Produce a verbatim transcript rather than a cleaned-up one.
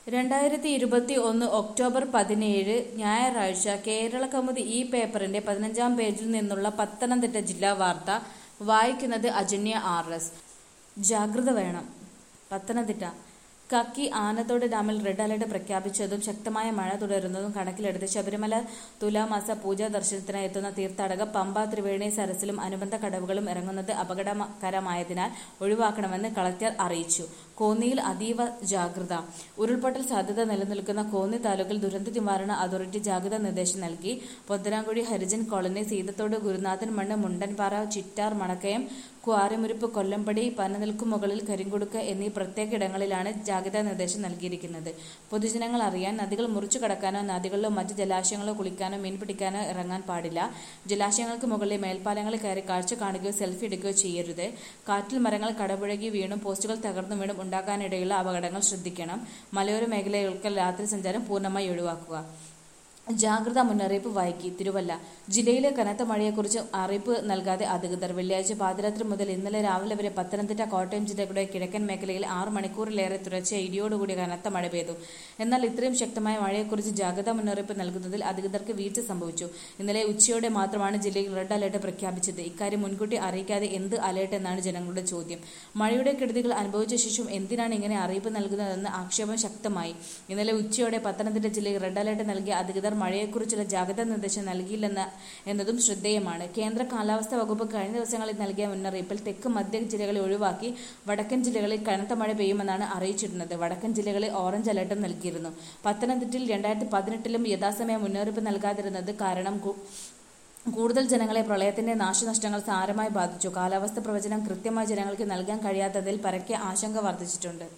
രണ്ടായിരത്തി ഇരുപത്തി ഒന്ന് ഒക്ടോബർ പതിനേഴ് ഞായറാഴ്ച കേരളകൗമുദി ഈ പേപ്പറിന്റെ പതിനഞ്ചാം പേജിൽ നിന്നുള്ള പത്തനംതിട്ട ജില്ലാ വാർത്ത വായിക്കുന്നത് അജന്യ ആർ എസ്. ജാഗ്രത വേണം. പത്തനംതിട്ട കക്കി ആനത്തോട് ഡാമിൽ റെഡ് അലർട്ട് പ്രഖ്യാപിച്ചതും ശക്തമായ മഴ തുടരുന്നതും കണക്കിലെടുത്ത് ശബരിമല തുലാമാസ പൂജാ ദർശനത്തിനായി എത്തുന്ന തീർത്ഥാടകർ പമ്പ, ത്രിവേണി, സരസിലും അനുബന്ധ കടവുകളും ഇറങ്ങുന്നത് അപകടകരമായതിനാൽ ഒഴിവാക്കണമെന്ന് കളക്ടർ അറിയിച്ചു. കോന്നിയിൽ അതീവ ജാഗ്രത. ഉരുൾപൊട്ടൽ സാധ്യത നിലനിൽക്കുന്ന കോന്നി താലൂക്കിൽ ദുരന്ത നിവാരണ അതോറിറ്റി ജാഗ്രതാ നിർദ്ദേശം നൽകി. പൊതരാങ്കുഴി ഹരിജൻ കോളനി, സീതത്തോട്, ഗുരുനാഥൻ മണ്ണ്, മുണ്ടൻപാറ, ചിറ്റാർ, മണക്കയം, ക്വാറിമുരിപ്പ്, കൊല്ലമ്പടി, പനനിൽക്കുമുകളിൽ, കരിങ്കുടുക്ക് എന്നീ പ്രത്യേക ഇടങ്ങളിലാണ് ജാഗ്രതാ നിർദ്ദേശം നൽകിയിരിക്കുന്നത്. പൊതുജനങ്ങൾ അറിയാൻ നദികൾ മുറിച്ചു കടക്കാനോ നദികളിലോ മറ്റ് ജലാശയങ്ങളോ കുളിക്കാനോ മീൻ പിടിക്കാനോ ഇറങ്ങാൻ പാടില്ല. ജലാശയങ്ങൾക്ക് മുകളിലെ മേൽപ്പാലങ്ങളിൽ കയറി കാഴ്ച കാണുകയോ സെൽഫി എടുക്കുകയോ ചെയ്യരുത്. കാറ്റിൽ മരങ്ങൾ കടപുഴകി വീണും പോസ്റ്റുകൾ തകർന്നു വീണും ഉണ്ടാകാനിടയുള്ള അപകടങ്ങൾ ശ്രദ്ധിക്കണം. മലയോര മേഖലകൾക്ക് രാത്രി സഞ്ചാരം പൂർണ്ണമായി ഒഴിവാക്കുക. ജാഗ്രതാ മുന്നറിയിപ്പ് വൈകി. തിരുവല്ല ജില്ലയിലെ കനത്ത മഴയെക്കുറിച്ച് അറിയിപ്പ് നൽകാതെ അധികൃതർ. വെള്ളിയാഴ്ച പാതിരാത്രി മുതൽ ഇന്നലെ രാവിലെ വരെ പത്തനംതിട്ട, കോട്ടയം ജില്ലകളുടെ കിഴക്കൻ മേഖലയിൽ ആറ് മണിക്കൂറിലേറെ തുടർച്ചയായി ഇടിയോടുകൂടിയ കനത്ത മഴ പെയ്തു. എന്നാൽ ഇത്രയും ശക്തമായ മഴയെക്കുറിച്ച് ജാഗ്രതാ മുന്നറിയിപ്പ് നൽകുന്നതിൽ അധികൃതർക്ക് വീഴ്ച സംഭവിച്ചു. ഇന്നലെ ഉച്ചയോടെ മാത്രമാണ് ജില്ലയിൽ റെഡ് അലർട്ട് പ്രഖ്യാപിച്ചത്. ഇക്കാര്യം മുൻകൂട്ടി അറിയിക്കാതെ എന്ത് അലർട്ട് എന്നാണ് ജനങ്ങളുടെ ചോദ്യം. മഴയുടെ കെടുതികൾ അനുഭവിച്ച ശേഷം എന്തിനാണ് ഇങ്ങനെ അറിയിപ്പ് നൽകുന്നതെന്ന് ആക്ഷേപം ശക്തമായി. ഇന്നലെ ഉച്ചയോടെ പത്തനംതിട്ട ജില്ലയിൽ റെഡ് അലർട്ട് നൽകിയ അധികൃതർ മഴയെക്കുറിച്ചുള്ള ജാഗ്രതാ നിർദ്ദേശം നൽകിയില്ലെന്ന എന്നതും ശ്രദ്ധേയമാണ്. കേന്ദ്ര കാലാവസ്ഥാ വകുപ്പ് കഴിഞ്ഞ ദിവസങ്ങളിൽ നൽകിയ മുന്നറിയിപ്പിൽ തെക്ക് മധ്യ ജില്ലകളെ ഒഴിവാക്കി വടക്കൻ ജില്ലകളിൽ കനത്ത മഴ പെയ്യുമെന്നാണ് അറിയിച്ചിരുന്നത്. വടക്കൻ ജില്ലകളിൽ ഓറഞ്ച് അലർട്ടും നൽകിയിരുന്നു. പത്തനംതിട്ടയിൽ രണ്ടായിരത്തി പതിനെട്ടിലും യഥാസമയം മുന്നറിയിപ്പ് നൽകാതിരുന്നത് കാരണം കൂടുതൽ ജനങ്ങളെ പ്രളയത്തിന്റെ നാശനഷ്ടങ്ങൾ സാരമായി ബാധിച്ചു. കാലാവസ്ഥ പ്രവചനം കൃത്യമായി ജനങ്ങൾക്ക് നൽകാൻ കഴിയാത്തതിൽ പരക്കെ ആശങ്ക വർദ്ധിച്ചിട്ടുണ്ട്.